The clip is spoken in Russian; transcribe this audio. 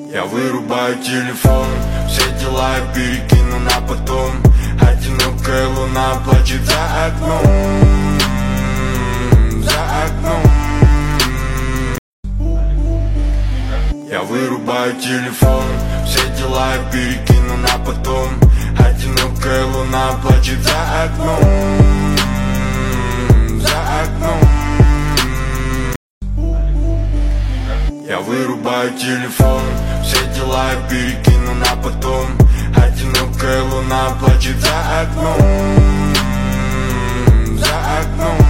Я вырубаю телефон, все дела я перекину на потом. Одинокая луна плачет за окном, за окном. Я вырубаю телефон, все дела я перекину на потом. Одинокая луна плачет за окном, за окном. Я вырубаю телефон, все дела я перекину на потом. Одинокая луна плачет за окном, за окном.